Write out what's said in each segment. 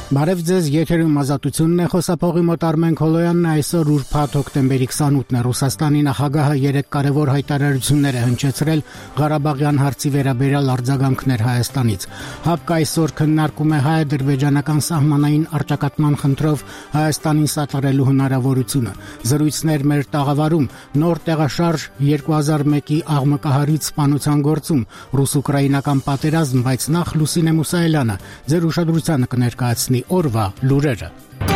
Բարև ձեզ, եթերում ազատությունն է, խոսափողի մոտ Արմեն Քոլոյանն այսօր ուրբաթ հոկտեմբերի 28-ն է։ Ռուսաստանի նախագահը 3 կարևոր հայտարարություններ է հնչեցրել Ղարաբաղյան հարցի վերաբերյալ արձագանքներ Հայաստանից։ ՀԱՊԿ այսօր քննարկում է հայ-ադրբեջանական սահմանային առճակատման խնդրով Հայաստանին սատարելու հնարավորությունը։ Զրույցներ մեր տաղավարում, նոր տեղաշարժ 2001-ի աղմկահարույց սպանության գործում, ռուս-ուկրաինական պատերազմ, բայց նախ Լուսինե Մուսայելյանը ձեր ուշադրությանը կներկայացնի օրվա լուրերը։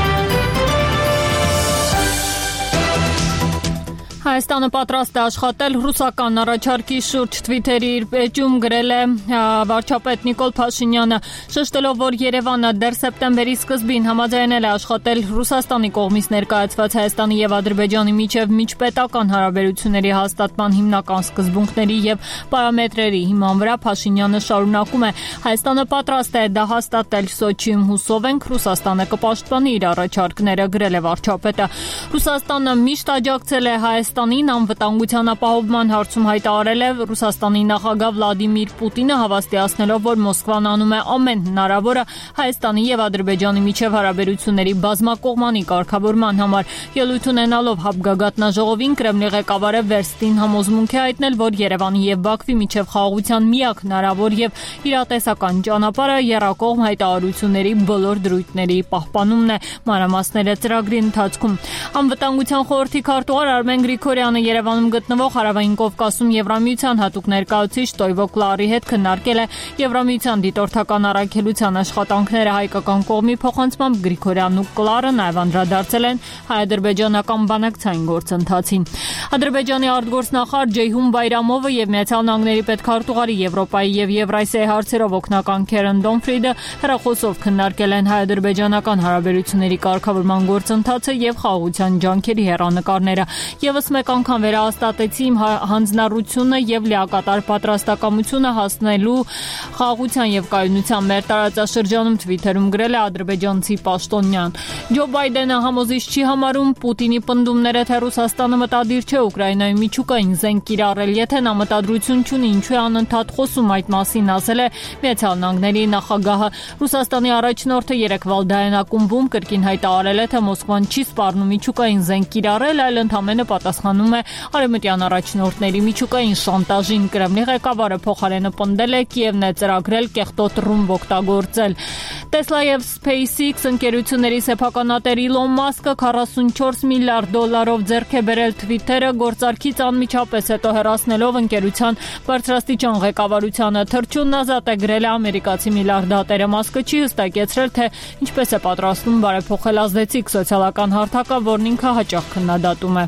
Հայաստանը պատրաստ է աշխատել ռուսական առաջարկի շուրջ Twitter-ի իր էջում գրել է վարչապետ Նիկոլ Փաշինյանը, շեշտելով, որ Երևանը դեռ սեպտեմբերի սկզբին համաձայնել է աշխատել Ռուսաստանի կողմից ներկայացված Հայաստանի եւ Ադրբեջանի միջև միջպետական հարաբերությունների հաստատման հիմնական սկզբունքների եւ պարամետրերի հիման վրա։ Փաշինյանը շարունակում է. Հայաստանը պատրաստ է դա հաստատել Սոչիում, հուսով ենք Ռուսաստանը կպաշտպանի իր առաջարկները, գրել է վարչապետը։ Ռուսաստանը միշտ աջակցել է Հայաստանին անվտանգության ապահովման հարցում հայտարարել է Ռուսաստանի նախագահ Վլադիմիր Պուտինը, հավաստիացնելով, որ Մոսկվան անում է ամեն հնարավորը Հայաստանի եւ Ադրբեջանի միջև հարաբերությունների բազմակողմանի կարգավորման համար։ Ելույթ ունենալով ՀԱՊԿ գագաթնաժողովին Կրեմլի ղեկավարը վերստին համոզմունք է հայտնել, որ Երևանի եւ Բաքվի միջև խաղաղության միակ հնարավոր եւ իրատեսական ճանապարհը եռակողմ հայտարարությունների բոլոր դրույթների պահպանումն է։ Մանրամասները ծրագրի ընթացքում։ Անվտանգության խորհրդի քարտուղար Արմեն Գրիգորյանը Երևանում գտնվող Հարավային Կովկասում Եվրամիության հատուկ ներկայացուցիչ Տոյվո Կլարի հետ քննարկել է Եվրամիության դիտորդական առաքելության աշխատանքները հայկական կողմի փոխանցմամբ Գրիգորյանն ու Կլարը նաև անդրադարձել են հայ-ադրբեջանական բանակցային գործընթացին։ Ադրբեջանի արտգործնախարար Ջեյհուն Բայրամովը եւ Միացյալ Նահանգների պետքարտուղարի Եվրոպայի եւ Եվրասիայի հարցերով օգնական Քերեն Դոնֆրիդը հեռախոսով քննարկել են հայ-ադրբեջանական հարաբերությունների կարգավորման գործընթացը եւ խաղաղության ջանքերի հեռանկարները։ Եվս մեկ անգամ վերահաստատեցի իմ հանձնառությունը եւ լիակատար պատրաստակամությունը հասնելու խաղաղության եւ կայունության մեր տարածաշրջանում, Twitter-ում գրել է ադրբեջանցի պաշտոնյան։ Ջո Բայդենը համոզիչ չի համարում Պուտինի պնդումները, թե Ռուսաստանը մտադիր չէ Ուկրաինայի միջուկային զենք կիրառել, եթե նա մտադրություն չունի, ինչու է անընդհատ խոսում այդ մասին, ասել է Միացյալ Նահանգների նախագահը։ Ռուսաստանի առաջնորդը երեկ Վալդայան ակումբում կրկին հայտարարել է, թե Մոսկվան չի սպառնում միջուկային զենք կիրառել, այլ ընդհանրապես պատասխանում է արևմտյան առաջնորդների միջուկային շանտաժին։ Կրեմլի ղեկավարը փոխարենը պնդել է Կիևն է ծրագրել կեղտոտ ռումբ օգտագործել։ Տեսլա եւ SpaceX ընկերությունների սեփականատեր Իլոն Մասկը 44 միլիարդ դոլարով ձեռք է բերել Twitter-ը գործարքից անմիջապես հետո հեռացնելով ընկերության բարձրաստիճան ղեկավարությանը։ Թռչունն ազատ է գրել է ամերիկացի միլիարդատերը։ Մասկը չի հստակեցրել, թե ինչպես է պատրաստվում բարեփոխել ազդեցիկ սոցիալական հարթակը, որն ինքը հաճախ քննադատում է։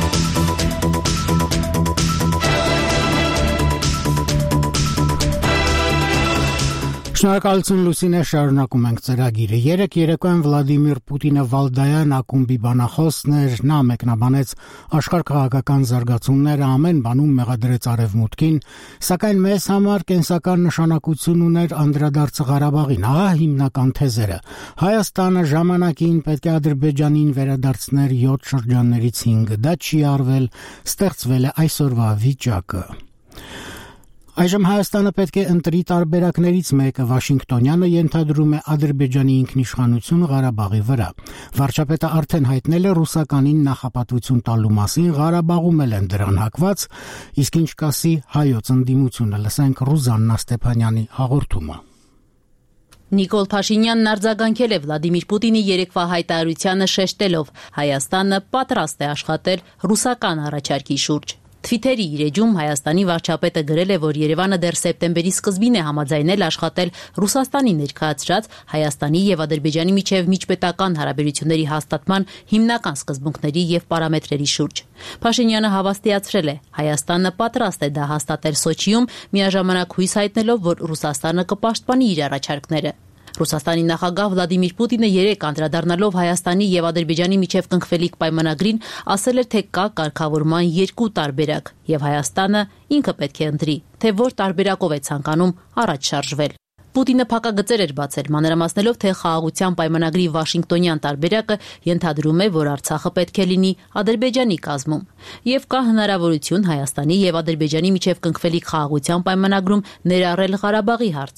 Շնորհակալություն Լուսինե, շարունակում ենք ծրագիրը։ Երեկոյան Վլադիմիր Պուտինը Վալդայան ակումբի բանախոսն էր, նա մեկնաբանեց աշխարհքաղաքական զարգացումները, ամեն բանում մեղադրեց արևմուտքին, սակայն մեզ համար կենսական նշանակություն ուներ անդրադարձը Ղարաբաղին։ Ահա հիմնական թեզերը։ Հայաստանը ժամանակին պետք է Ադրբեջանին վերադարձներ 7 շրջաններից 5, դա չի արվել, ստեղծվել է այսօրվա վիճակը։ Այժմ Հայաստանը պետք է ընտրի տարբերակներից մեկը, Վաշինգտոնյանը ենթադրում է Ադրբեջանի ինքնիշխանություն Ղարաբաղի վրա։ Վարչապետը արդեն հայտնել է ռուսականին նախապատվություն տալու մասին, Ղարաբաղում էլ են դրան հակված, իսկ ինչ կասի հայոց ընդդիմությունը, լսենք Ռուզաննա Ստեփանյանի հաղորդումը։ Նիկոլ Փաշինյանն արձագանքել է Վլադիմիր Պուտինի երեկվա հայտարարությանը, շեշտելով Հայաստանը պատրաստ է աշխատել ռուսական առաջարկի շուրջ։ Twitter-ի իր էջում Հայաստանի վարչապետը գրել է, որ Երևանը դեռ սեպտեմբերի սկզբին է համաձայնել աշխատել Ռուսաստանի ներկայացրած Հայաստանի եւ Ադրբեջանի միջև միջպետական հարաբերությունների հաստատման հիմնական սկզբունքների եւ պարամետրերի շուրջ։ Փաշինյանը հավաստիացրել է. Հայաստանը պատրաստ է դա հաստատել Սոչիում, միաժամանակ հույս հայտնելով, որ Ռուսաստանը կպաշտպանի իր առաջարկները։ Ռուսաստանի նախագահ Վլադիմիր Պուտինը երեկ անդրադառնալով Հայաստանի եւ Ադրբեջանի միջև կնքվելիք պայմանագրին ասել էր, թե կա կարգավորման երկու տարբերակ եւ Հայաստանը ինքը պետք է ընտրի, թե որ տարբերակով է ցանկանում առաջ շարժվել։ Պուտինը փակագծեր էր բացել, մանրամասնելով, թե խաղաղության պայմանագրի Վաշինգտոնյան տարբերակը ենթադրում է, որ Արցախը պետք է լինի Ադրբեջանի կազմում, եւ կա հնարավորություն Հայաստանի եւ Ադրբեջանի միջև կնքվելիք խաղաղության պայմանագրում ներառել Ղարաբաղի հարցը։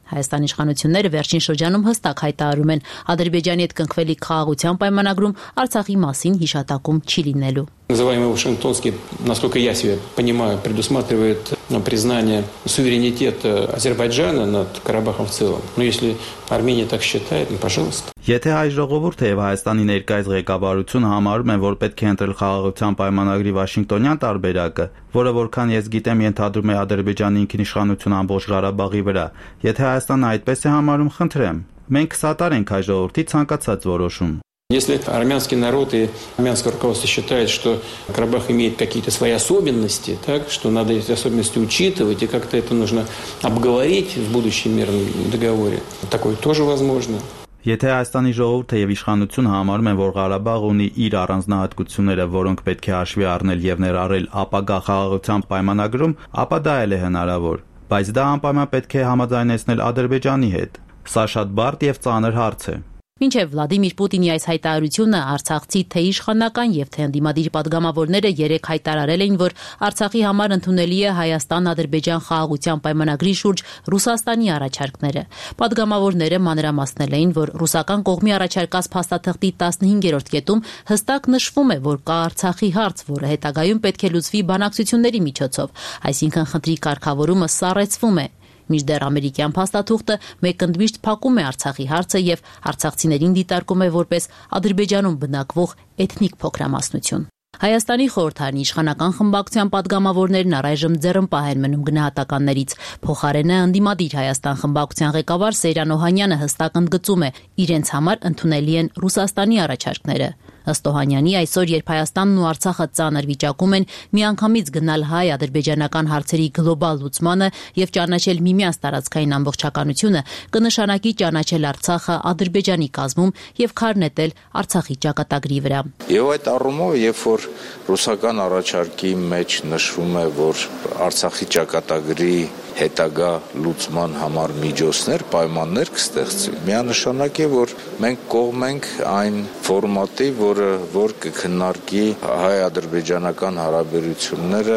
Հայաստանի իշխանությունները վերջին շրջանում հստակ հայտարարում են Ադրբեջանի հետ կնքվելիք խաղաղության պայմանագրում Արցախի մասին հիշատակում չի լինելու. Называемый Вашингтонский, насколько я себя понимаю, предусматривает признание суверенитета Азербайджана над Карабахом в целом. Но если Армения так считает, пожалуйста. Եթե հայ ժողովուրդը եւ Հայաստանի ներկայիս ղեկավարությունը համարում են, որ պետք է ընտրել խաղաղության պայմանագրի Վաշինգտոնյան տարբերակը, որը որքան ես գիտեմ ենթադրում է Ադրբեջանի ինքնիշխանություն ամբողջ Ղարաբաղի վրա, եթե Հայաստանը այդպես է համարում, խնդրեմ, մենք սատար ենք հայ ժողովրդի ցանկացած որոշում. Если армянский народ и армянское руководство считает, что Карабах имеет какие-то свои особенности, так, что надо эти особенности учитывать и как-то это нужно обговорить в будущем мирном договоре, такое тоже возможно. Եթե Հայաստանի ժողովուրդը եւ իշխանությունը համարում են, որ Ղարաբաղ ունի իր առանձնահատկությունները, որոնք պետք է հաշվի առնել եւ ներառել ապագա խաղաղության պայմանագրում, ապա դա էլ է հնարավոր, բայց դա անպայման պետք է համաձայնեցնել Ադրբեջանի հետ։ Սա շատ բարդ եւ ծանր հարց է։ Մինչև Վլադիմիր Պուտինի այս հայտարարությունը արցախցի թե իշխանական եւ թե ընդդիմադիր պատգամավորները երեք հայտարարել էին, որ Արցախի համար ընդունելի է Հայաստան-Ադրբեջան խաղաղության պայմանագրի շուրջ Ռուսաստանի առաջարկները։ Պատգամավորները մանրամասնել էին, որ ռուսական կողմի առաջարկած փաստաթղթի 15-րդ կետում հստակ նշվում է, որ կա Արցախի հարց, որը հետագայում պետք է լուծվի բանակցությունների միջոցով, այսինքն խնդրի կարգավորումը սառեցվում է։ Մինչդեռ ամերիկյան փաստաթուղթը մեկընդմիշտ փակում է Արցախի հարցը եւ արցախցիներին դիտարկում է որպես Ադրբեջանում բնակվող էթնիկ փոքրամասնություն։ Հայաստանի խորհրդարանի իշխանական խմբակցության պատգամավորներն առայժմ ձեռնպահ են մնում գնահատականներից։ Փոխարենը ընդդիմադիր Հայաստան խմբակցության ղեկավար Սեյրան Օհանյանը հստակ ընդգծում է, իրենց համար ընդունելի են Ռուսաստանի առաջարկները։ Ըստ Օհանյանի, այսօր, երբ Հայաստանն ու Արցախը ծանր վիճակում են, միանգամից գնալ հայ-ադրբեջանական հարցերի գլոբալ լուծմանը եւ ճանաչել միմյանց տարածքային ամբողջականությունը կնշանակի ճանաչել Արցախը Ադրբեջանի կազմում եւ քար նետել Արցախի ճակատագրի վրա։ Եվ այդ առումով, երբ որ ռուսական առաջարկի մեջ նշվում է, որ Արցախի ճակատագրի հետագա լուծման համար միջոցներ, պայմաններ կստեղծվի, միանշանակ է, որ մենք կողմ ենք այն ֆորմատի, որ կքննարկի հայ-ադրբեջանական հարաբերությունները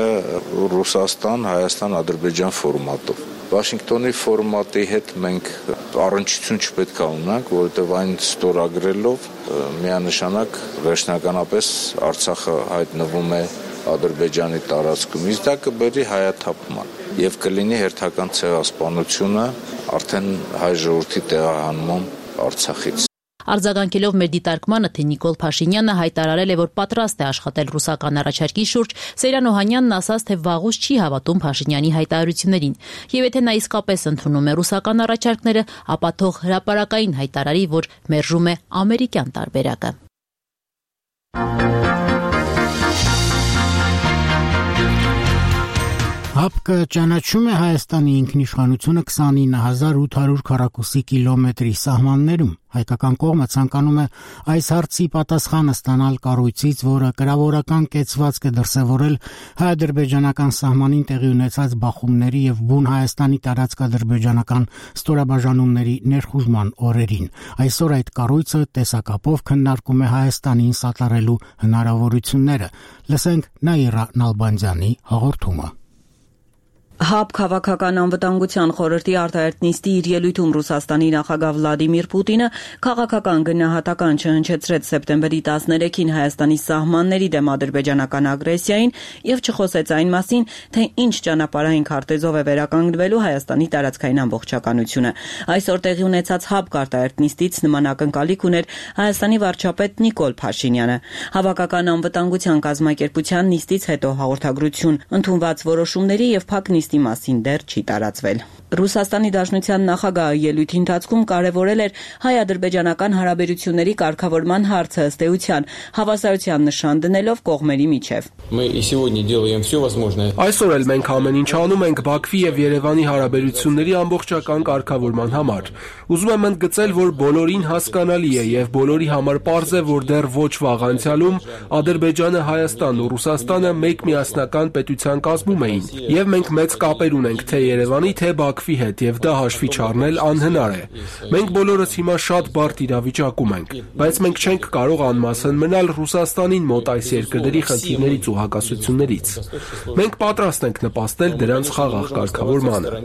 Ռուսաստան-Հայաստան-Ադրբեջան ֆորմատով։ Վաշինգտոնի ֆորմատի հետ մենք առնչություն չպետք է ունենանք, որովհետև այն ստորագրելով միանշանակ վերջնականապես Արցախը հայտնվում է Ադրբեջանի տարածքում, իսկ դա կբերի հայաթափման եւ կլինի հերթական ցեղասպանությունը արդեն հայ ժողովրդի տեղահանման Արցախից։ Արձագանքելով մեր դիտարկմանը, թե Նիկոլ Փաշինյանը հայտարարել է, որ պատրաստ է աշխատել ռուսական առաջարկի շուրջ, Սեյրան Օհանյանն ասաց, թե վաղուց չի հավատում Փաշինյանի հայտարարություններին։ Եվ եթե նա իսկապես ընդունում է ռուսական առաջարկները, ապա թող հրապարակային հայտարարի, որ մերժում է ամերիկյան տարբերակը։ ՀԱՊԿ ճանաչում է Հայաստանի ինքնիշխանությունը 29800 քառակուսի կիլոմետրի սահմաններում։ Հայկական կողմը ցանկանում է այս հարցի պատասխանը ստանալ կառույցից, որը կրավորական կեցվածք է դրսևորել հայ-ադրբեջանական սահմանին տեղի ունեցած բախումների եւ բուն Հայաստանի տարածք-ադրբեջանական ստորաբաժանումների ներխուժման օրերին։ Այսօր այդ կառույցը տեսակապով քննարկում է Հայաստանին սատարելու հնարավորությունները։ Լսենք Նաիրա Նալբանդյանի հաղորդումը։ ՀԱՊԿ Քաղաքական անվտանգության խորհրդի արտահերտ նիստի իր ելույթում Ռուսաստանի նախագահ Վլադիմիր Պուտինը քաղաքական գնահատական չհնչեցրեց սեպտեմբերի 13-ին Հայաստանի սահմանների դեմ ադրբեջանական ագրեսիային եւ չխոսեց այն մասին, թե ինչ ճանապարհային քարտեզով է վերականգնվելու Հայաստանի տարածքային ամբողջականությունը։ Այսօր տեղի ունեցած ՀԱՊԿ արտահերտ նիստից նման ակնկալիք ուներ Հայաստանի վարչապետ Նիկոլ Փաշինյանը։ Հավաքական անվտանգության կազմակերպության նիստից հետո հաղորդագրություն ընդունված որոշումների եւ ՓԱԿ նիստի մասին դեռ չի տարածվել։ Ռուսաստանի Դաշնության նախագահը ելույթի ընթացքում կարևորել էր հայ-ադրբեջանական հարաբերությունների կարգավորման հարցը ըստ էության, հավասարության նշան դնելով կողմերի միջև։ Այսօր էլ մենք ամեն ինչ անում ենք Բաքվի եւ Երևանի հարաբերությունների ամբողջական կարգավորման համար։ Ուզում եմ ընդգծել, որ բոլորին հասկանալի է եւ բոլորի համար պարզ է, որ դեռ ոչ վաղ անցյալում Ադրբեջանը, Հայաստանն ու Ռուսաստանը մեկ միասնական պետության կազմում էին եւ մենք մեծ կապեր ունենք թե Երևանի, թե Բաքվի Բաքվի հետ եւ դա հաշվի չառնել անհնար է։ Մենք բոլորս հիմա շատ բարդ իրավիճակում ենք, բայց մենք չենք կարող անմասն մնալ Ռուսաստանին մոտ այս երկրների խնդիրներից ու հակասություններից։ Մենք պատրաստ ենք նպաստել դրանց խաղաղ կարգավորմանը։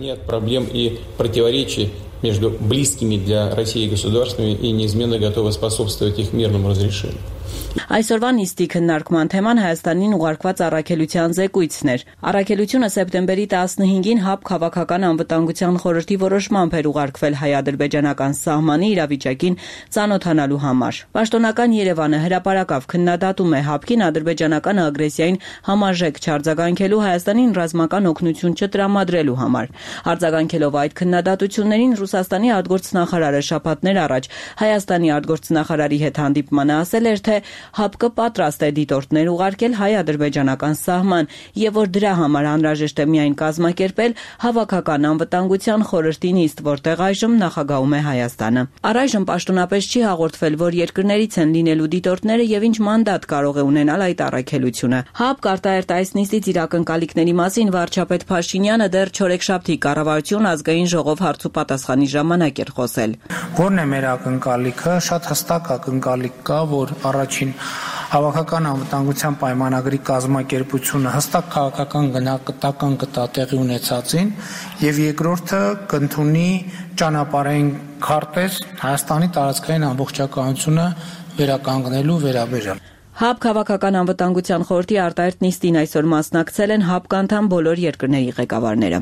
Между близкими для России государствами и неизменно готовы способствовать их мирному разрешению. Այսօրվա նիստի քննարկման թեման Հայաստանին ուղարկված առաքելության զեկույցն էր։ Առաքելությունը սեպտեմբերի 15-ին ՀԱԲ քաղաքական անվտանգության խորհրդի որոշմամբ էր ուղարկվել հայ-ադրբեջանական սահմանի իրավիճակին ծանոթանալու համար։ Պաշտոնական Երևանը հրապարակավ քննադատում է ՀԱԲ-կին ադրբեջանական ագրեսիային համարժեք չարձագանքելու, Հայաստանին ռազմական օգնություն չտրամադրելու համար։ Արձագանքելով այդ քննադատություններին Ռուսաստանի արտգործնախարարը շաբաթներ առաջ Հայաստանի արտգործնախարարի հետ հանդիպմանը ասել էր, թե ՀԱԲԿ պատրաստ է դիտորդներ ուղարկել հայ-ադրբեջանական սահման եւ որ դրա համար անհրաժեշտ է միայն կազմակերպել հավաքական անվտանգության խորհրդի նիստ, որտեղ այժմ նախագահում է Հայաստանը։ Առայժմ պաշտոնապես չի հաղորդվել, որ երկրներից են լինելու դիտորդները եւ ինչ մանդատ կարող է ունենալ այդ առաքելությունը։ ՀԱԲԿ արտահերտ այս նիստից իր ակնկալիքների մասին վարչապետ Փաշինյանը դեռ չորեքշաբթի կառավարություն ազգային ժողով հարց ու պատասխանի ժամանակ էր խոսել։ Որն է մեր ակնկալիքը? Շատ հստակ ակնկալիք կա, որ առաջին հավաքական անվտանգության պայմանագրի կազմակերպությունը հստակ քաղաքական գնահատական կտա տեղի ունեցածին եւ երկրորդը կընդունի ճանապարհային քարտեզ Հայաստանի տարածքային ամբողջականությունը վերականգնելու վերաբերյալ։ ՀԱԲ քաղաքական անվտանգության խորհրդի արտահերտ նիստին այսօր մասնակցել են ՀԱԲ անդամ բոլոր երկրների ղեկավարները։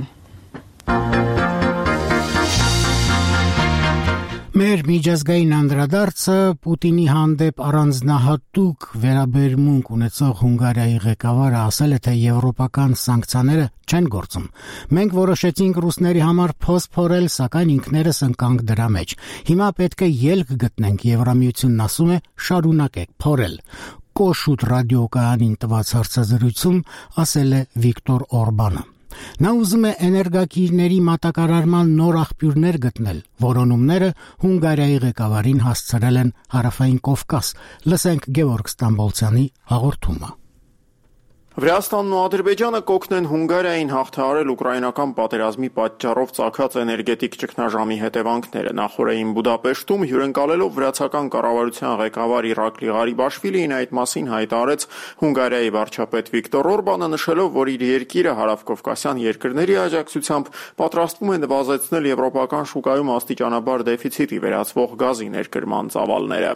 Մեր միջազգային անդրադարձը Պուտինի հանդեպ առանձնահատուկ վերաբերմունք ունեցող Հունգարիայի ղեկավարը ասել է, թե եվրոպական սանկցիաները չեն գործում։ Մենք որոշեցինք ռուսների համար փոս փորել, սակայն ինքներս ընկանք դրա մեջ։ Հիմա պետք է ելք գտնենք, Եվրամիությունն ասում է՝ շարունակեք փորել։ Կոշուտ ռադիոկայանին տված հարցազրույցում ասել է Վիկտոր Օրբանը։ Նա ուզում է էներգակիրների մատակարարման նոր աղբյուրներ գտնել։ Որոնումները Հունգարիայի ղեկավարին հասցրել են Հարավային Կովկաս։ Լսենք Գևորգ Ստամբոլցյանի հաղորդումը։ Վրաստանն ու Ադրբեջանը կօգնեն Հունգարիային հաղթահարել ուկրաինական պատերազմի պատճառով ծագած էներգետիկ ճգնաժամի հետևանքները։ Նախորդին Բուդապեշտում հյուրընկալելով վրացական կառավարության ղեկավար Իրակլի Ղարիբաշվիլին այդ մասին հայտարարեց Հունգարիայի վարչապետ Վիկտոր Օրբանը, նշելով, որ իր երկիրը հարավկովկասյան երկրների աջակցությամբ պատրաստվում է նվազեցնել եվրոպական շուկայում աստիճանաբար դեֆիցիտի վերածվող գազի ներկրման ծավալները։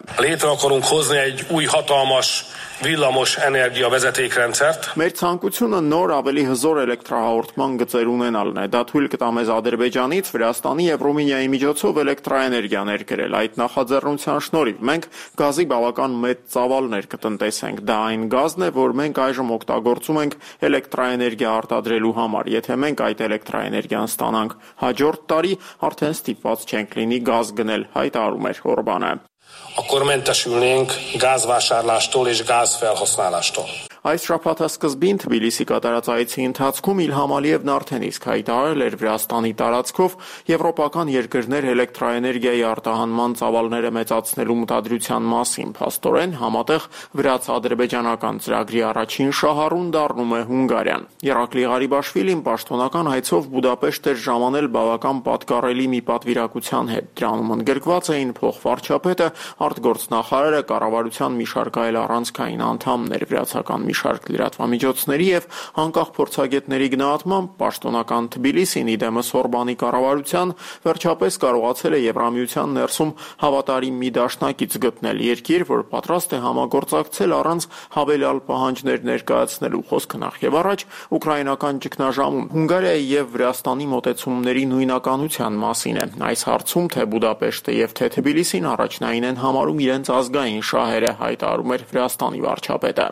Villamos energiavezetékrendszert. Մեր ցանկությունը նոր ավելի հզոր էլեկտրահաղորդման գծեր ունենալն է։ Դա թույլ կտա մեզ Ադրբեջանից, Վրաստանի եւ Ռումինիայի միջոցով էլեկտրաէներգիա ներկրել։ Այդ նախաձեռնության շնորհիվ մենք գազի բավական մեծ ծավալներ կտնտեսենք։ Դա այն գազն է, որ մենք այժմ օգտագործում ենք էլեկտրաէներգիա արտադրելու համար։ Եթե մենք այդ էլեկտրաէներգիան ստանանք հաջորդ տարի, արդեն ստիպված չենք լինի գազ գնել, հայտարարում էր Օրբանը։ Akkor mentesülnénk gázvásárlástól és gázfelhasználástól. Այս շաբաթասկզբին Թբիլիսի կատարած այցի ընթացքում Իլհամ Ալիևն արդեն իսկ հայտարարել էր Վրաստանի տարածքով եվրոպական երկրներ էլեկտրաէներգիայի արտահանման ծավալները մեծացնելու մտադրության մասին։ Փաստորեն համատեղ վրաց-ադրբեջանական ծրագրի առաջին շահառուն դառնում է Հունգարիան։ Իրակլի Ղարիբաշվիլին պաշտոնական հայցով Բուդապեշտ էր ժամանել բավական պատկառելի մի պատվիրակության հետ։ Դրանում ընդգրկված էին փոխվարչապետը, արտգործնախարարը, կառավարության մի շարք այլ առանցքային անդամներ, վրացական մի շարք լրատվամիջոցների եւ անկախ փորձագետների գնահատմամբ պաշտոնական Թբիլիսին իդեմս Օրբանի կառավարության վերջապես կարողացել է Եվրամիության ներսում հավատարիմ մի դաշնակից գտնել երկիր, որ պատրաստ է համագործակցել առանց հավելյալ պահանջներ ներկայացնելու, խոսքը նախ եւ առաջ ուկրաինական ճգնաժամում Հունգարիայի եւ Վրաստանի մոտեցումների նույնականության մասին է։ Այս հարցում թե Բուդապեշտը եւ թե Թբիլիսին առաջնային են համարում իրենց ազգային շահերը, հայտարարում էր Վրաստանի վարչապետը։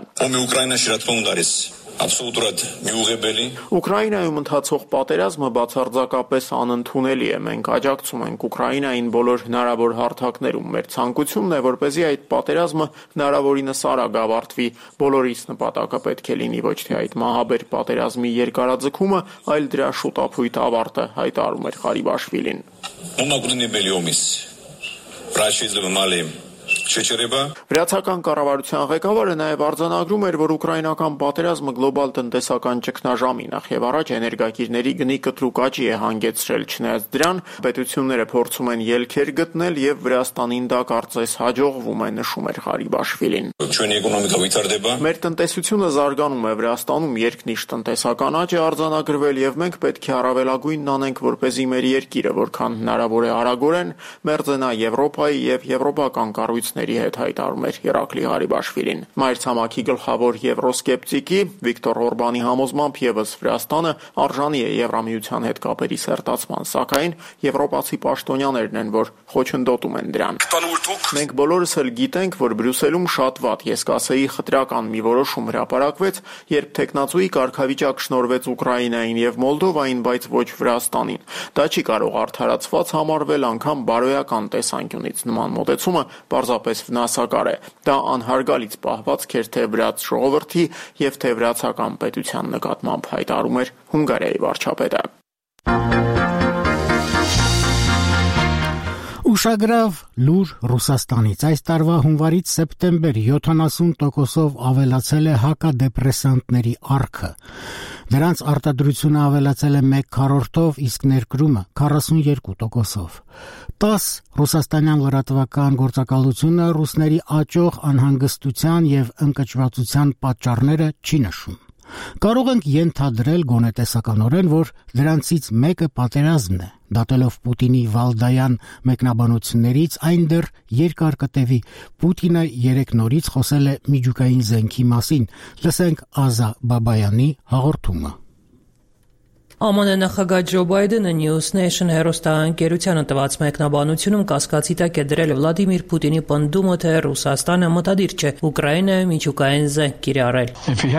Ուկրաինայում ընթացող պատերազմը բացարձակապես անընդունելի է։ Մենք աջակցում ենք Ուկրաինային բոլոր հնարավոր հարթակներում։ Մեր ցանկությունն է, որպեսզի այդ պատերազմը հնարավորինս արագ ավարտվի։ Բոլորիս նպատակը պետք է լինի ոչ թե այդ մահաբեր պատերազմի երկարաձգումը, այլ դրա շուտափույթ ավարտը, հայտարարում էր Ղարիբաշվիլին։ Վրացական կառավարության ղեկավարը նաև արձանագրում էր, որ ուկրաինական պատերազմը գլոբալ տնտեսական ճգնաժամի նախ եւ առաջ էներգակիրների գնի կտրուկ աճի է հանգեցրել, չնայած դրան պետությունները փորձում են ելքեր գտնել եւ Վրաստանին դա կարծես հաջողվում է, նշում էր Ղարիբաշվիլին։ Մեր տնտեսությունը զարգանում է Վրաստանում, երկնիշ տնտեսական աճ է արձանագրվել եւ մենք պետք է առավելագույնն անենք, որպեսզի մեր երկիրը որքան հնարավոր է արագորեն մերձենա Եվրոպայի եւ եվրոպական կառույցների հետ, հայտարարում էր Իրակլի Ղարիբաշվիլին։ Մայրցամաքի գլխավոր եվրոսկեպտիկի Վիկտոր Օրբանի համոզմամբ եւս Վրաստանը արժանի է Եվրամիության հետ կապերի սերտացման, սակայն եվրոպացի պաշտոնյաներն են, որ խոչընդոտում են դրան։ Մենք բոլորս էլ գիտենք, որ Բրյուսելում շատ վատ, ես կասեի խտրական մի որոշում հրապարակվեց, երբ տեխնացուի կարգավիճակ շնորհվեց Ուկրաինային եւ Մոլդովային, բայց ոչ Վրաստանին։ Դա չի կարող արդարացված համարվել անգամ բարոյական տեսանկյունից։ Նման մոտեցումը պարզապես վնասակար է։ Դա անհարգալից պահվածք էր թե վրաց ժողովրդի եւ թե վրացական պետության նկատմամբ, հայտարարում էր Հունգարիայի վարչապետը։ Ուշագրավ լուր Ռուսաստանից այս տարվա հունվարից սեպտեմբեր 70%-ով ավելացել է հակադեպրեսանտների առքը։ Դրանց արտադրությունը ավելացել է 1/4-ով, իսկ ներկրումը 42%-ով։ 10 ռուսաստանյան լրատվական գործակալությունը ռուսների աճող անհանգստության եւ ընկճվածության պատճառները չի նշում։ Կարող ենք ենթադրել գոնե տեսականորեն, որ դրանցից մեկը պատերազմն է, դատելով Պուտինի վալդայան մեկնաբանություններից այն դեռ երկար կտևի։ Պուտինը երեկ նորից խոսել է միջուկային զենքի մասին։ Լսենք Ազա Բաբայանի հաղորդումը։ ԱՄՆ նախագահ Ջո Բայդենը News Nation հեռուստաընկերությանը տված մեկնաբանությունում կասկածի տակ է դրել Վլադիմիր Պուտինի պնդումը, թե Ռուսաստանը մտադիր չէ Ուկրաինայում միջուկային զենք կիրառել։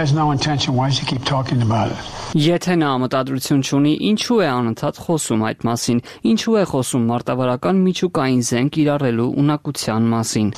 Եթե նա մտադրություն չունի, ինչու է անընդհատ խոսում այդ մասին, ինչու է խոսում մարտավարական միջուկային զենք կիրառելու ունակության մասին։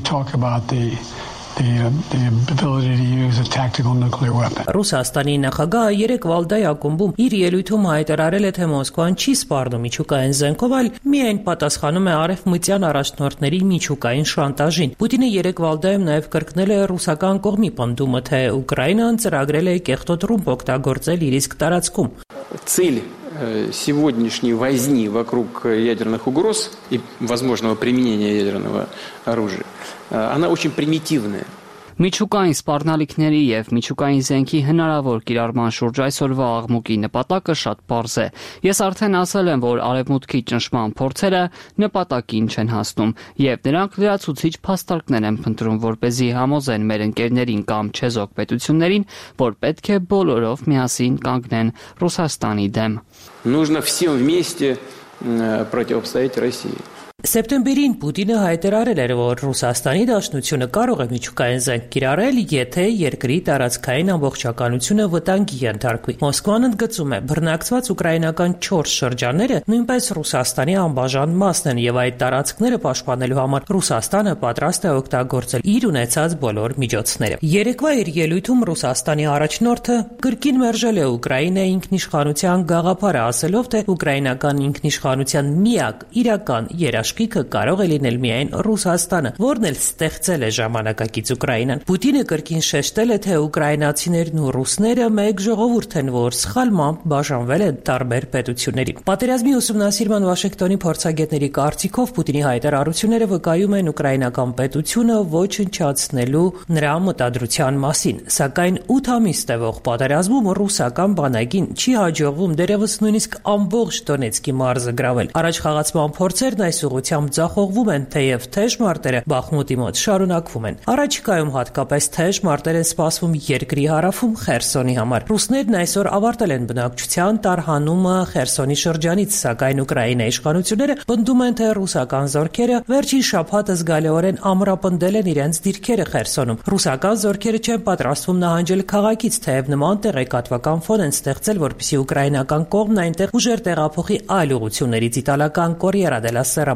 Ռուսաստանի նախագահը երեկ Վալդայի ակումբում իր ելույթում հայտարարել է, թե Մոսկվան չի սպառնում միջուկային զենքով, այլ միայն պատասխանում է արևմտյան առաջնորդների միջուկային շանտաժին։ Պուտինը երեկ Վալդայում նաև կրկնել է ռուսական կողմի պնդումը, թե Ուկրաինան ծրագրել է կեղտոտ ռումբ օգտագործել իր իսկ տարածքում։ Цель сегодняшней возни вокруг ядерных угроз и возможного применения ядерного оружия, она очень примитивная. Միջուկային սպառնալիքների եւ միջուկային զենքի հնարավոր կիրառման շուրջ այսօրվա աղմուկի նպատակը շատ պարզ է։ Ես արդեն ասել եմ, որ արևմուտքի ճնշման փորձերը նպատակին չեն հասնում, եւ նրանք լրացուցիչ փաստարկներ են փնտրում, որպեսզի համոզեն մեր ընկերներին կամ չեզոք պետություններին, որ պետք է բոլորով միասին կանգնեն Ռուսաստանի դեմ։ Нужно всем вместе противостоять России. Սեպտեմբերին Պուտինը հայտարարել էր, որ Ռուսաստանի Դաշնությունը կարող է միջուկային զենք կիրառել, եթե երկրի տարածքային ամբողջականությունը վտանգի ենթարկվի։ Մոսկվան ընդգծում է, բռնակցված ուկրաինական 4 շրջանները նույնպես Ռուսաստանի անբաժան մասն են եւ այդ տարածքները պաշտպանելու համար Ռուսաստանը պատրաստ է օգտագործել իր ունեցած բոլոր միջոցները։ Երեկվա իր ելույթում Ռուսաստանի առաջնորդը կրկին մերժել է Ուկրաինայի ինքնիշխանության գաղափարը, ասելով, թե ուկրաինական ինքնիշխանության միակ իրական երաշխիքը կարող է լինել միայն Ռուսաստանը, որն էլ ստեղծել է ժամանակակից Ուկրաինան։ Պուտինը կրկին շեշտել է, թե ուկրաինացիներն ու ռուսները մեկ ժողովուրդ են, որ սխալմամբ բաժանվել են տարբեր պետությունների։ Պատերազմի ուսումնասիրման Վաշինգտոնի փորձագետների կարծիքով Պուտինի հայտարարությունները վկայում են ուկրաինական պետությունը ոչնչացնելու նրա մտադրության մասին, սակայն 8 ամիս տևող պատերազմում ռուսական բանակին չի հաջողվում դերևս նույնիսկ ամբողջ Դոնեցկի մարզը գրավել։ Առաջ խաղացման փորձերն այս ուղղությամբ ձախողվում են, թեև թեժ մարտերը Բախմուտի մոտ շարունակվում են։ Առաջիկայում հատկապես թեժ մարտեր են սպասվում երկրի հարավում Խերսոնի համար։ Ռուսներն այսօր ավարտել են բնակչության տարհանումը Խերսոնի շրջանից, սակայն Ուկրաինայի իշխանությունները պնդում են, թե ռուսական զորքերը վերջին շաբաթը զգալիորեն ամրապնդել են իրենց դիրքերը Խերսոնում։ Ռուսական զորքերը չեն պատրաստվում նահանջել քաղաքից, թեև նման տեղեկատվական ֆոն են ստեղծել, որպեսզի ուկրաինական կողմն այնտեղ ուժեր տեղափոխի այլ ուղղություններից։ Իտալական Կորիերա դելա Սերա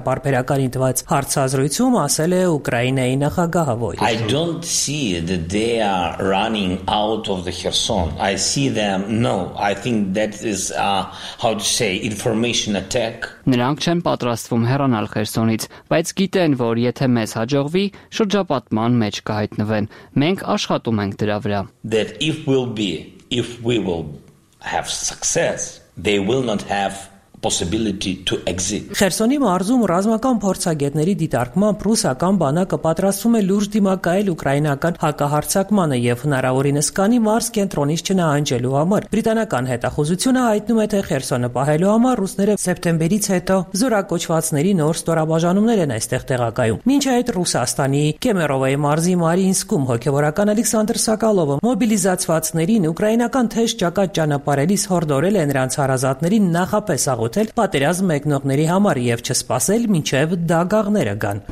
պարբերականին տված հարցազրույցում ասել է Ուկրաինայի նախագահը. I don't see that they are running out of the Kherson. I see them. No, I think that is how to say information attack. Նրանք չեն պատրաստվում հեռանալ Խերսոնից, բայց գիտեն, որ եթե մեզ հաջողվի, շրջապատման մեջ կհայտնվեն։ Մենք աշխատում ենք դրա վրա։ That if we will have success, they will not have possibility to exit. Խերսոնի մարզում ռազմական փորձագետների դիտարկմամբ ռուսական բանակը պատրաստվում է լուրջ դիմակայել ուկրաինական հակահարձակմանը եւ հնարավորինս կանի մարզ կենտրոնից չնահանջելու համար։ Բրիտանական հետախուզությունը հայտնում է, թե Խերսոնը պահելու համար ռուսները սեպտեմբերից հետո զորակոչվածների նոր ստորաբաժանումներ են այստեղ տեղակայում։ Մինչ այդ Ռուսաստանի Կեմերովայի մարզի Մարիինսկում հոգեվորական Ալեքսանդր Սակալովը մոբիլիզացվածներին ուկրաինական թեժ ճակատ ճանապարհելիս հորդորել է նրանց հարազատներին նախապես պատերազմ մեկնողների համար եւ չսպասել մինչեւ դագաղները գան։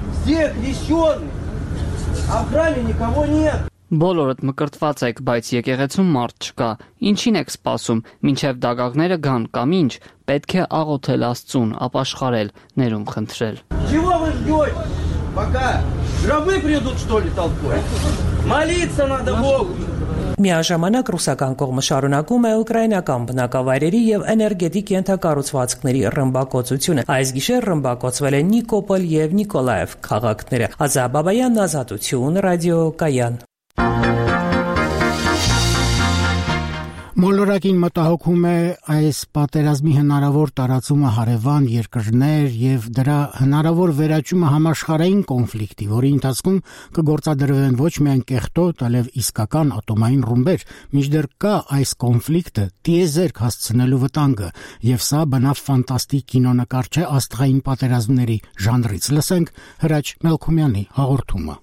Բոլորդ մկրտված եք, բայց եկեղեցում մարդ չկա։ Ինչին եք սպասում, մինչեւ դագաղները գան կամ ինչ, պետք է աղոթել Աստծուն, ապաշխարել, ներում խնդրել։ Միաժամանակ ռուսական կողմը շարունակում է ուկրաինական բնակավայրերի եւ էներգետիկ ենթակառուցվածքների ռմբակոծությունը։ Այս գիշեր ռմբակոծվել են Նիկոպոլ եւ Նիկոլաև քաղաքները։ Ազա Բաբայան, Ազատություն, ռադիոկայան։ Մոլորակին մտահոգում է այս պատերազմի հնարավոր տարածումը հարևան երկրներ եւ դրա հնարավոր վերաճումը համաշխարհային կոնֆլիկտի, որի ընթացքում կգործադրվեն ոչ միայն կեղտոտ, այլև իսկական ատոմային ռումբեր, մինչդեռ կա այս կոնֆլիկտը տիեզերք հասցնելու վտանգը, եւ սա բնավ ֆանտաստիկ կինոնկար չէ աստղային պատերազմների ժանրից։ Լսենք Հրաչ Մելքումյանի հաղորդումը։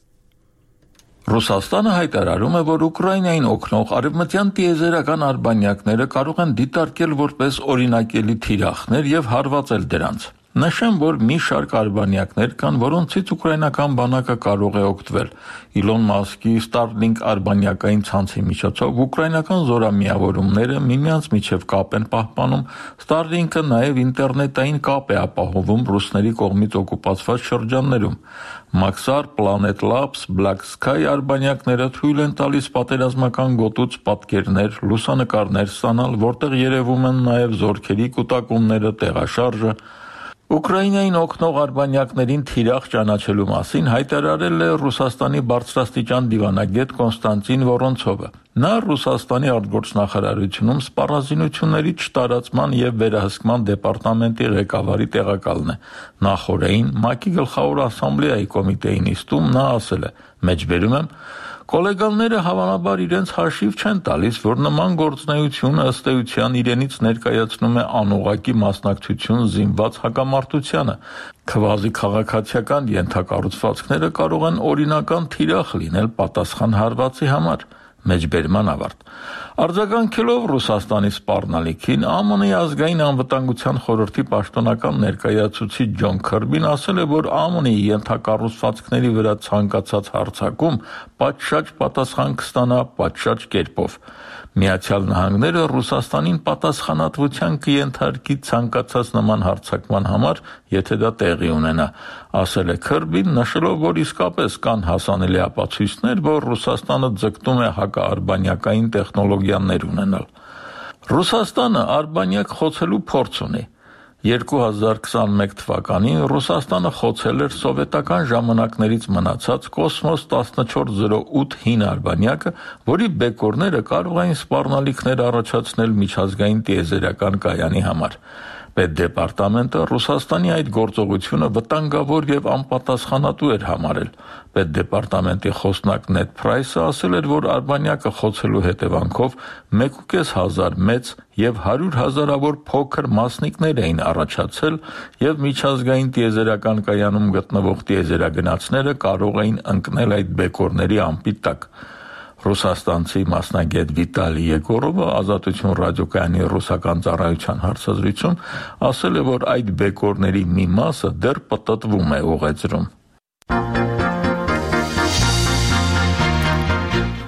Ռուսաստանը հայտարարում է, որ Ուկրաինային օգնող արևմտյան տիեզերական արբանյակները կարող են դիտարկել որպես օրինակելի թիրախներ եւ հարվածել դրանց։ Նշեմ, որ մի շարք արբանյակներ կան, որոնցից ուկրաինական բանակը կարող է օգտվել։ Իլոն Մասկի Starlink արբանյակային ցանցի միջոցով ուկրաինական զորամիավորումները միմյանց միջև կապ են պահպանում։ Starlink-ը նաև ինտերնետային կապ է ապահովում ռուսների կողմից օկուպացված շրջաններում։ Maxar, Planet Labs, Black Sky արբանյակները թույլ են տալիս պատերազմական գոտուց պատկերներ, լուսանկարներ ստանալ, որտեղ երևում են նաև զորքերի կուտակումները, տեղաշարժը։ Ուկրաինային օգնող արբանյակներին թիրախ ճանաչելու մասին հայտարարել է Ռուսաստանի բարձրաստիճան դիվանագետ Կոնստանտին Վորոնցովը։ Նա Ռուսաստանի արտգործնախարարությունում սպառազինությունների չտարածման եւ վերահսկման դեպարտամենտի ղեկավարի տեղակալն է։ Նախորդին ՄԱԿ-ի գլխավոր ասամբլեայի կոմիտեի նիստում նա ասել է. «Մեջբերում եմ, Կոլեգաները հավանաբար իրենց հաշիվ չեն տալիս, որ նման գործունեությունը ըստ էության իրենից ներկայացնում է անուղղակի մասնակցություն զինված հակամարտությանը։ Քվազի քաղաքացիական ենթակառուցվածքները կարող են օրինական թիրախ լինել պատասխան հարվածի համար»։ Մեջբերման ավարտ։ Արձագանքելով Ռուսաստանի սպառնալիքին, ԱՄՆ-ի ազգային անվտանգության խորհրդի պաշտոնական ներկայացուցիչ Ջոն Քըրբին ասել է, որ ԱՄՆ-ի ենթակառուցվածքների վրա ցանկացած հարձակում պատշաճ պատասխան կստանա պատշաճ կերպով։ Միացյալ Նահանգները Ռուսաստանին պատասխանատվության կենթարկի ցանկացած նման հարձակման համար, եթե դա տեղի ունենա, ասել է Քըրբին, նշելով, որ իսկապես կան հասանելի ապացույցներ, որ Ռուսաստանը ձգտում է հակաարբանյակային տեխնոլոգիաներ ունենալ։ Ռուսաստանը արբանյակ խոցելու փորձ ունի։ 2021 թվականին Ռուսաստանը խոցել էր սովետական ժամանակներից մնացած Կոսմոս 1408 հին արբանյակը, որի բեկորները կարող էին սպառնալիքներ առաջացնել միջազգային տիեզերական կայանի համար։ Պետդեպարտամենտը Ռուսաստանի այդ գործողությունը վտանգավոր եւ անպատասխանատու էր համարել։ Պետդեպարտամենտի խոսնակ Նեդ Փրայսը ասել էր, որ արբանյակը խոցելու հետևանքով 1.500 մեծ եւ 100 հազարավոր փոքր մասնիկներ էին առաջացել եւ միջազգային տիեզերական կայանում գտնվող տիեզերագնացները կարող էին ընկնել այդ բեկորների ամպի տակ։ Ռուսաստանցի մասնագետ Վիտալի Եգորովը Ազատություն ռադիոկայանի ռուսական ծառայության հարցազրույցում ասել է, որ այդ բեկորների մի մասը դեռ պտտվում է ուղեծրում։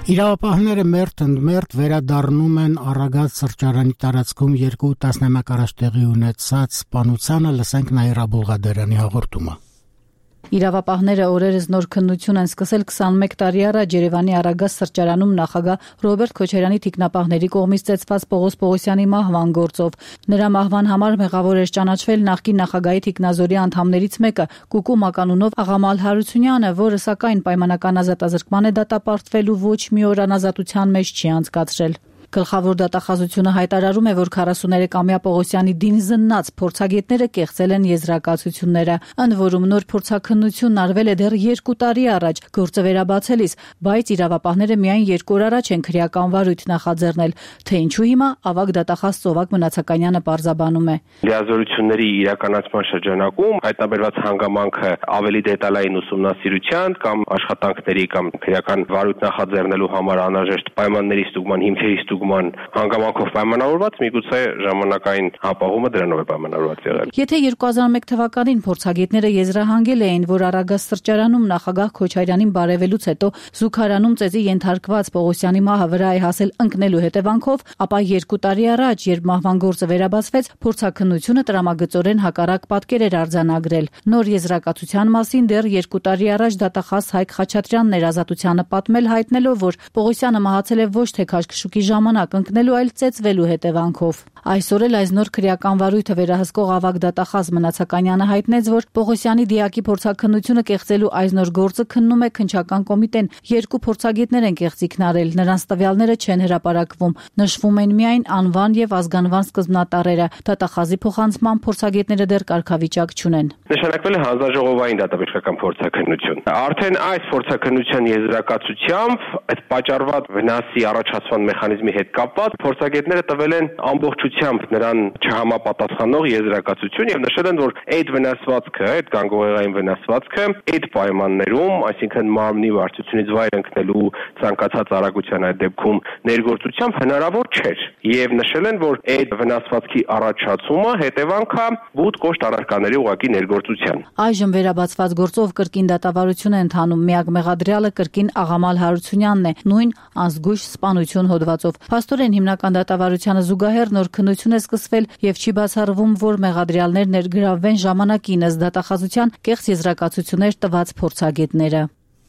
Իրավապահները մերթ ընդ մերթ վերադառնում են Արագած սրճարանի տարածքում 2 տասնամյակ առաջ տեղի ունեցած սպանությանը, լսենք Նաիրա Բուլղադարյանի հաղորդումը։ Իրավապահները օրերս նոր քննություն են սկսել 21 տարի առաջ Երևանի Արագած սրճարանում նախագահ Ռոբերտ Քոչարյանի թիկնապահների կողմից ծեծված Պողոս Պողոսյանի մահվան գործով։ Նրա մահվան համար մեղավոր էր ճանաչվել նախկին նախագահի թիկնազորի անդամներից մեկը՝ Կուկու Մականունով Աղամալ Հարությունյանը, որը սակայն պայմանական ազատազրկման է դատապարտվել ու ոչ մի օր անազատության մեջ չի անցկացրել։ Գլխավոր դատախազությունը հայտարարում է, որ 43-ամյա Պողոսյանի դին զննած փորձագետները կեղծել են եզրակացությունները, ընդ որում նոր փորձաքննությունն արվել է դեռ 2 տարի առաջ գործը վերաբացելիս, բայց իրավապահները միայն 2 օր առաջ են քրեական վարույթ նախաձեռնել, թե ինչու հիմա ավագ դատախազ Ծովակ Մնացականյանը պարզաբանում է։ Լիազորությունների իրականացման շրջանակում հայտնաբերված հանգամանքը ավելի դետալային ուսումնասիրության կամ աշխատանքների կամ քրեական վարույթ նախաձեռնելու համար անհրաժեշտ պայմանների ստուգման հիմքերի հանգամանքով պայմանավորված, միգուցե ժամանակային հապաղումը դրանով է պայմանավորված եղել։ Եթե 2001 թվականին փորձագետները եզրահանգել էին, որ Արագած սրճարանում նախագահ Քոչարյանին բարևելուց հետո զուգարանում ծեծի ենթարկված Պողոսյանի մահը վրա է հասել ընկնելու հետևանքով, ապա 2 տարի առաջ, երբ մահվան գործը վերաբացվեց, փորձաքննությունը տրամագծորեն հակառակ պատկեր էր արձանագրել։ Նոր եզրակացության մասին դեռ 2 տարի առաջ դատախազ Հայկ Խաչատրյանն էր Ազատությանը պատմել, հայտնելով, որ Պողոսյանը մահացել է ոչ թե քաշքշուկի ժամանակ ընկնելու, այլ ծեծվելու հետևանքով։ Այսօր էլ այս նոր քրեական վարույթը վերահսկող ավագ դատախազ Մնացականյանը հայտնեց, որ Պողոսյանի դիակի փորձաքննությունը կեղծելու այս նոր գործը քննում է քննչական կոմիտեն։ 2 փորձագետներ են կեղծիքն արել, նրանց տվյալները չեն հրապարակվում։ Նշվում են միայն անվան եւ ազգանվան սկզբնատառերը։ Դատախազի փոխանցման փորձագետները դեռ կարգավիճակ չունեն։ Նշանակվել է հանձնաժողովային դատաբժշկական փորձաքննություն։ Արդեն այս փորձաքննության եզրակացությամբ այդ պատճառված վնասի առաջացման մեխանիզմի հետ կապված փորձագետները տվել են ամբողջությամբ նրան չհամապատասխանող եզրակացություն եւ նշել են, որ այդ վնասվածքը, այդ գանգուղեղային վնասվածքը այդ պայմաններում, այսինքն մարմնի վարչությունից վայր ընկնելու ցանկացած արագության այդ դեպքում ներգործությամբ հնարավոր չէր եւ նշել են, որ այդ վնասվածքի առաջացումը հետևանք է բուտ կոշտ առարկաների ուղղակի ներգործության։ Այժմ վերաբացված գործով կրկին դատավարություն է ընթանում, միակ մեղադրյալը կրկին Աղամալ Հարությունյանն է, նույն անզգույշ սպանություն հոդվածով։ Փաստորեն հիմնական դատավարությանը զուգահեռ նոր քննություն է սկսվել եւ չի բացառվում, որ մեղադրյալներ ներգրավվեն ժամանակին ըստ դատախազության կեղծ եզրակացություններ տված փորձագետները։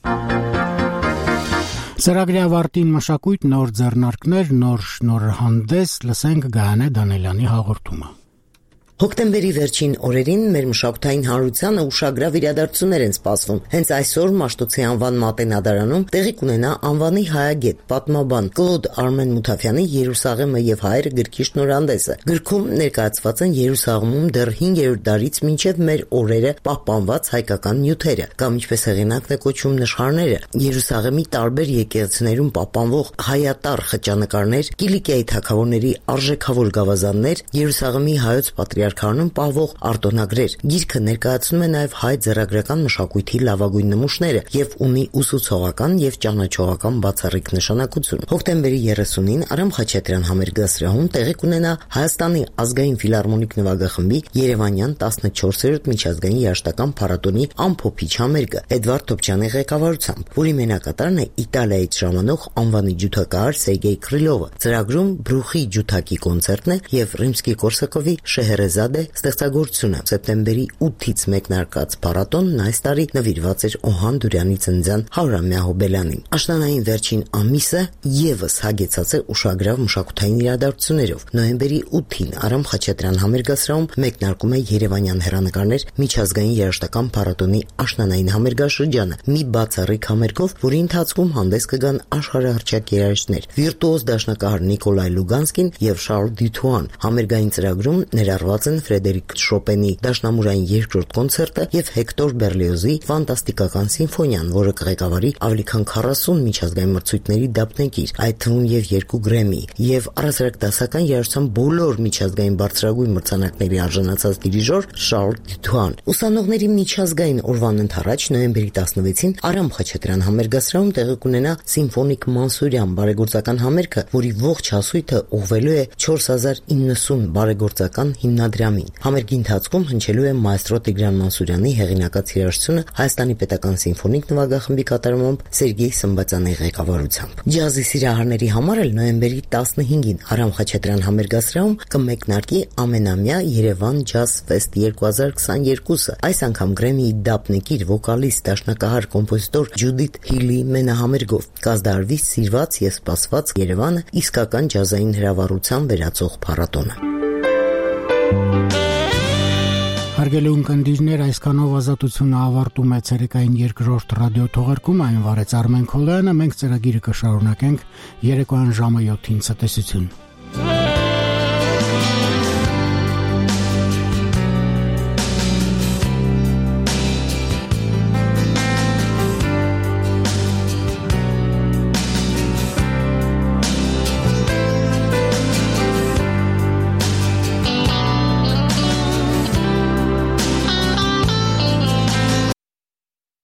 Ծրագրի ավարտին մշակույթ, նոր ձեռնարկներ, նոր շնորհանդես, լսենք Գայանե Դանելյանի հաղորդումը։ Հոկտեմբերի վերջին օրերին մեր մշակութային հանրությանը ուշագրավ իրադարձություններ են սպասվում։ Հենց այսօր Մաշտոցի անվան մատենադարանում տեղի կունենա անվանի հայագետ, պատմաբան Կլոդ Արմեն Մութաֆյանի Երուսաղեմը եւ հայերը գրքի շնորհանդեսը։ Գրքում ներկայացված են Երուսաղեմում դեռ 5-րդ դարից մինչև մեր օրերը պահպանված հայկական նյութերը, կամ ինչպես հեղինակն է կոչում նշխարները, Երուսաղեմի տարբեր եկեղեցիներում պահպանվող հայատառ խճանկարներ, Կիլիկիայի թագավորների արժեքավոր գավազաններ, Երուսաղեմի հայոց պատրիարքանում պահվող արտոնագրեր։ Գիրքը ներկայացնում է նաև հայ ձեռագրական մշակույթի լավագույն նմուշները եւ ունի ուսուցողական եւ ճանաչողական բացառիկ նշանակություն։ Հոկտեմբերի 30-ին Արամ Խաչատրյան համերգասրահում տեղի կունենա Հայաստանի ազգային ֆիլհարմոնիկ նվագախմբի Երևանյան 14-րդ միջազգային երաժշտական փառատոնի ամփոփիչ համերգը Էդվարդ Թոփչյանի ղեկավարությամբ, որի մենակատարն է Իտալիայից ժամանող անվանի ջութակահար Սերգեյ Կրիլովը։ Ծրագրում Բրուխի ջութակի կոնցերտն է եւ Ռիմսկի-Կորսակովի Շեհերեզադե ստեղծագործությունը։ Սեպտեմբերի 8-ից մեկնարկած փառատոնն այս տարի նվիրված էր Օհան Դուրյանի ծննդյան 100-ամյա հոբելյանին։ Աշնանային վերջին ամիսը եւս հագեցած է ուշագրավ մշակութային իրադարձություններով։ Նոյեմբերի 8-ին Արամ Խաչատրյան համերգասրահում մեկնարկում է Երևանյան հեռանկարներ միջազգային երաժշտական փառատոնի աշնանային համերգաշրջանը, մի բացառիկ համերգով, որի ընթացքում հանդես կգան աշխարհահռչակ երաժիշտներ՝ վիրտուոզ դաշնակահար Նիկոլայ Լուգանսկին եւ Շարլ Դյութուան։ Համերգային ծրագրում ներառված են Ֆրեդերիկ Շոպենի դաշնամուրային երկրորդ կոնցերտը եւ Հեկտոր Բերլիոզի ֆանտաստիկական սիմֆոնիան, որը կղեկավարի ավելի քան 40 միջազգային մրցույթների դափնեկիր, այդ թվում եւ 2 Գրեմի, եւ առասարակ դասական երաժշտության բոլոր միջազգային բարձրագույն մրցանակների արժանացած դիրիժոր Շարլ Դյութուան։ Ուսանողների միջազգային օրվան ընթառաջ նոյեմբերի 16-ին Արամ Խաչատրյան համերգասրահում տեղի կունենա Սիմֆոնիկ Մանսուրյան բարեգործական համերգը, որի ողջ հասույթը ուղղվելու է 4090 բարեգործական հիմնադրամի դրամին։ Համերգի ընթացքում հնչելու է մայստրո Տիգրան Մանսուրյանի հեղինակած երաժշտությունը Հայաստանի պետական սիմֆոնիկ նվագախմբի կատարումով Սերգեյ Սմբացյանի ղեկավարությամբ։ Ջազի սիրահարների համար էլ նոյեմբերի 15-ին Արամ Խաչատրյան համերգասրահում կմեկնարկի ամենամյա Երևան Ջազ Ֆեստ 2022-ը։ Այս անգամ Գրեմիի դափնեկիր վոկալիստ, դաշնակահար, կոմպոզիտոր Ջուդիթ Հիլի մենահամերգով կազդարվի սիրված եւ սպասված Երևանը իսկական ջազային հրավառության վերածող փառատոնը։ Հարգելի ունկնդիրներ, այսքանով ազատությունը ավարտում է ցերեկային երկրորդ ռադիոթողարկումը, այն վարեց Արմեն Քոլյանը, մենք ծրագիրը կշարունակենք երեկոյան ժամը 7-ին ցտեսություն։